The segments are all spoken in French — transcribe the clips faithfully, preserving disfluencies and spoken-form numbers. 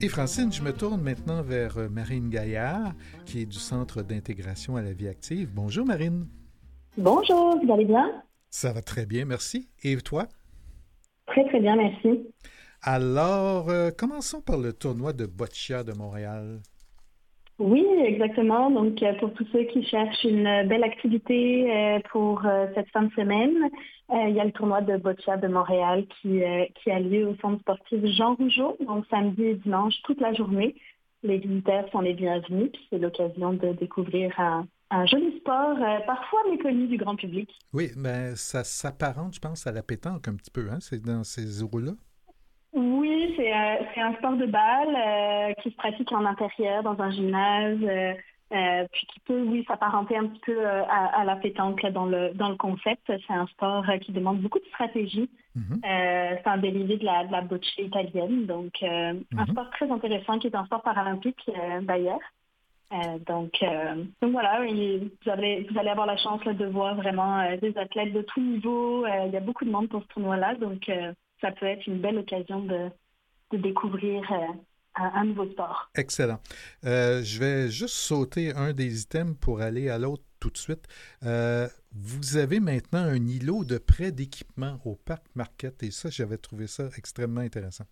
Et Francine, je me tourne maintenant vers Marine Gaillard, qui est du Centre d'intégration à la vie active. Bonjour Marine. Bonjour, vous allez bien? Ça va très bien, merci. Et toi? Très, très bien, merci. Alors, euh, commençons par le tournoi de boccia de Montréal. Oui, exactement. Donc, euh, pour tous ceux qui cherchent une euh, belle activité euh, pour euh, cette fin de semaine, euh, il y a le tournoi de boccia de Montréal qui, euh, qui a lieu au centre sportif Jean Rougeau, donc samedi et dimanche, toute la journée. Les visiteurs sont les bienvenus, puis c'est l'occasion de découvrir un, un joli sport, euh, parfois méconnu du grand public. Oui, mais ça s'apparente, je pense, à la pétanque un petit peu, hein? C'est dans ces eaux-là. Oui, c'est euh, c'est un sport de balle euh, qui se pratique en intérieur, dans un gymnase, euh, euh, puis qui peut, oui, s'apparenter un petit peu euh, à, à la pétanque là, dans le dans le concept. C'est un sport euh, qui demande beaucoup de stratégie. Mhm, Euh, c'est un dérivé de la, de la bocce italienne, donc euh, un mhm. sport très intéressant qui est un sport paralympique euh, d'ailleurs. Euh, donc, euh, donc voilà, il- vous allez, vous allez avoir la chance là, de voir vraiment euh, des athlètes de tout niveau. Euh, il y a beaucoup de monde pour ce tournoi-là, donc euh, ça peut être une belle occasion de, de découvrir euh, un, un nouveau sport. Excellent. Euh, je vais juste sauter un des items pour aller à l'autre tout de suite. Euh, vous avez maintenant un îlot de prêt d'équipement au Parc Marquette et ça, j'avais trouvé ça extrêmement intéressant.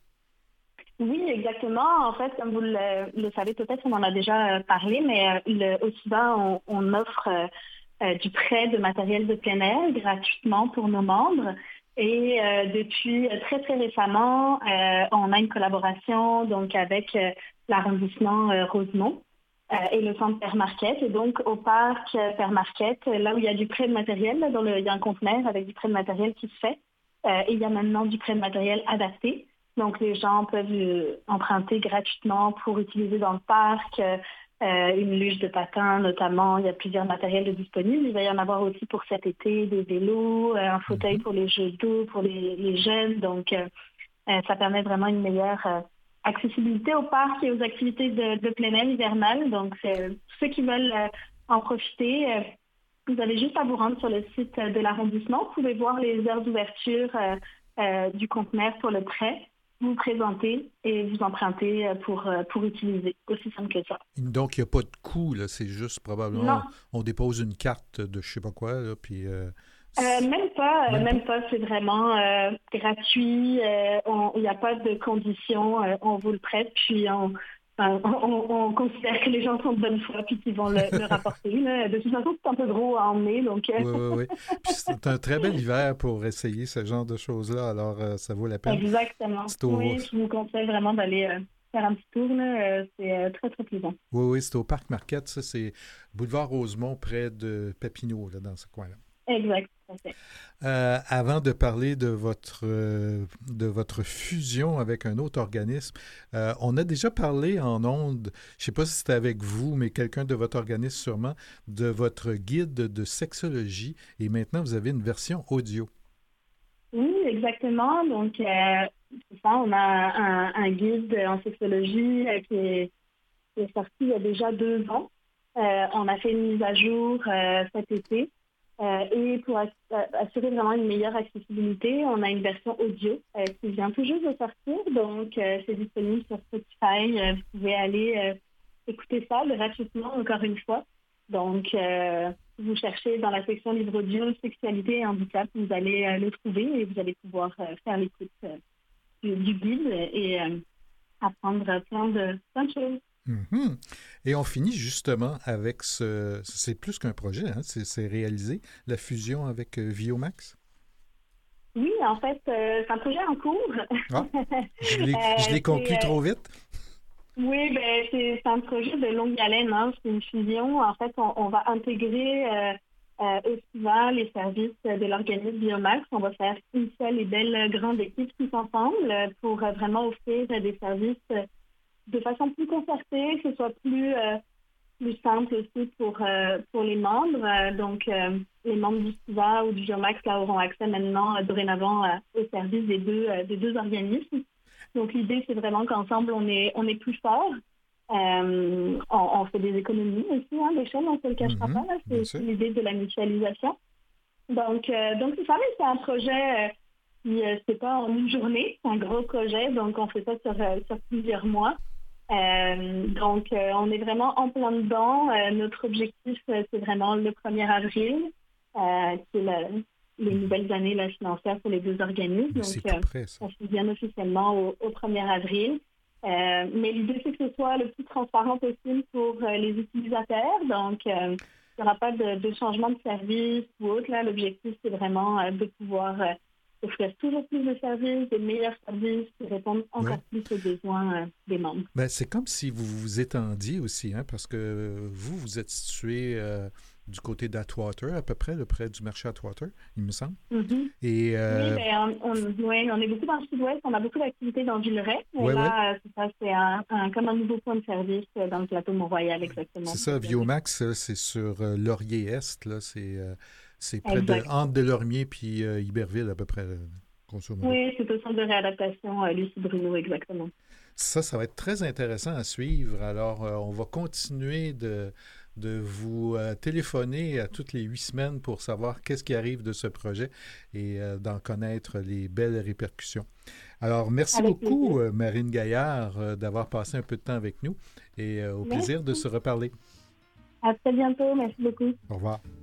Oui, exactement. En fait, comme vous le, le savez peut-être, on en a déjà euh, parlé, mais euh, le, au SIDA, on, on offre euh, euh, du prêt de matériel de plein air gratuitement pour nos membres. Et euh, depuis euh, très, très récemment, euh, on a une collaboration donc avec euh, l'arrondissement euh, Rosemont euh, et le centre Père Marquette. Et donc, au parc euh, Père Marquette, là où il y a du prêt de matériel, là, dans le, il y a un conteneur avec du prêt de matériel qui se fait. Euh, et il y a maintenant du prêt de matériel adapté. Donc, les gens peuvent euh, emprunter gratuitement pour utiliser dans le parc euh, euh, une luge de patins, notamment. Il y a plusieurs matériels de disponibles. Il va y en avoir aussi pour cet été, des vélos, euh, un fauteuil Mhm. pour les jeux d'eau, pour les, les jeunes. Donc, euh, euh, ça permet vraiment une meilleure euh, accessibilité au parc et aux activités de, de plein air hivernales. Donc, c'est- ceux qui veulent euh, en profiter, euh, vous avez juste à vous rendre sur le site euh, de l'arrondissement. Vous pouvez voir les heures d'ouverture euh, euh, du conteneur pour le prêt, vous vous présentez et vous empruntez euh, pour, euh, pour utiliser. Aussi simple que ça. Donc, il n'y a pas de coût, là. C'est juste probablement, Non, on, on dépose une carte de je sais pas quoi, là, puis euh, euh, c'est- même pas, euh, même pas. même pas. C'est vraiment euh, gratuit. euh, on- Il n'y a pas de conditions. euh, on vous le prête, puis on, enfin, on, on- on considère que les gens sont de bonne foi, puis qu'ils vont le, le rapporter. Là. De toute façon, c'est un peu gros à emmener, donc euh, Oui, oui, oui. Puis c'est un très bel hiver pour essayer ce genre de choses-là, alors euh, ça vaut la peine. exactement. C'est au, Oui, je vous conseille vraiment d'aller euh, faire un petit tour. Là. euh, c'est euh, très, très plaisant. oui, oui, c'est au Parc Marquette, ça, c'est boulevard Rosemont, près de Papineau, là, dans ce coin-là. Exact. Tout à fait. Euh, avant de parler de votre, euh, de votre fusion avec un autre organisme, euh, on a déjà parlé en ondes, je ne sais pas si c'était avec vous, mais quelqu'un de votre organisme sûrement, de votre guide de sexologie, et maintenant vous avez une version audio. Oui, exactement. Donc, euh, c'est ça, on a un, un guide en sexologie euh, qui est, qui est sorti il y a déjà deux ans. Euh, on a fait une mise à jour euh, cet été. Euh, et pour ass- euh, assurer vraiment une meilleure accessibilité, on a une version audio euh, qui vient tout juste de sortir. Donc, euh, c'est disponible sur Spotify. Euh, vous pouvez aller euh, écouter ça gratuitement, encore une fois. Donc, euh, vous cherchez dans la section livre audio, sexualité et handicap, vous allez euh, le trouver et vous allez pouvoir euh, faire l'écoute euh, du, du guide et euh, apprendre plein de, plein de choses. Mhm. Et on finit justement avec ce, c'est plus qu'un projet, hein, c'est c'est réalisé, la fusion avec euh, Viomax. Oui, en fait, euh, c'est un projet en cours. Ah, je l'ai, je Euh, l'ai c'est, conclu euh, trop vite. Oui, ben, c'est c'est un projet de longue haleine, hein. C'est une fusion. En fait, on, on va intégrer euh, euh, au suivant les services de l'organisme Biomax. On va faire une seule et belle grande équipe tous ensemble euh, pour euh, vraiment offrir euh, des services euh, de façon plus concertée, que ce soit plus, euh, plus simple aussi pour, euh, pour les membres. Euh, donc, euh, les membres du SIVA ou du Biomax là, auront accès maintenant, euh, dorénavant, euh, aux services des deux, euh, des deux organismes. Donc, l'idée, c'est vraiment qu'ensemble, on est, on est plus fort. Euh, on, on fait des économies aussi, hein, d'échelle, on ne se le cachera pas. Mhm, Là. C'est bien aussi sûr. l'idée de la mutualisation. Donc, euh, donc c'est ça, mais c'est un projet euh, qui, euh, c'est pas en une journée, c'est un gros projet. Donc, on fait ça sur, euh, sur plusieurs mois. Euh, donc, euh, on est vraiment en plein dedans. Euh, notre objectif, euh, c'est vraiment le premier avril, euh, qui est la, les nouvelles années là, financières pour les deux organismes. Mais Donc, c'est tout euh, près, ça. on fusionne officiellement au, au premier avril. Euh, mais l'idée, c'est que ce soit le plus transparent possible pour euh, les utilisateurs. Donc, euh, il n'y aura pas de, de changement de service ou autre. Là, l'objectif, c'est vraiment euh, de pouvoir euh, offrir toujours plus de services, de meilleurs services qui répondent Ouais. encore plus aux besoins euh, des membres. Ben, c'est comme si vous vous étendiez aussi, hein, parce que vous, vous êtes situé euh, du côté d'Atwater, à peu près, là, près du marché Atwater, il me semble. Mhm. Et, Oui, euh, ben, on, on, ouais, on est beaucoup dans le sud-ouest, on a beaucoup d'activités dans Villeray, mais ouais, ouais, là, euh, c'est ça, c'est un, un- comme un nouveau point de service euh, dans le plateau Mont-Royal, exactement. c'est Pour ça, le dire. Viomax, euh, c'est sur euh, Laurier-Est, là, c'est euh, c'est près de, Exact. entre Delormier puis euh, Iberville, à peu près, là, grosso modo. Oui, c'est au centre de réadaptation euh, Lucie Bruno, exactement. Ça, ça va être très intéressant à suivre. Alors, euh, on va continuer de, de vous euh, téléphoner à toutes les huit semaines pour savoir qu'est-ce qui arrive de ce projet et euh, d'en connaître les belles répercussions. Alors, merci Avec plaisir. beaucoup, euh, Marine Gaillard, euh, d'avoir passé un peu de temps avec nous et euh, au plaisir de Merci. se reparler. À très bientôt. Merci beaucoup. Au revoir.